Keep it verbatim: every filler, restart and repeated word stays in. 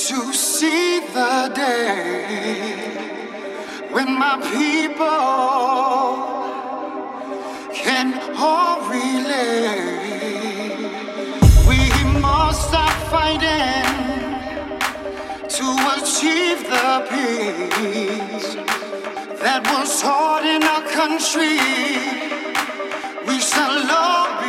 to see the day when my people can all relate. We must stop fighting to achieve the peace that was taught in our country. We shall love.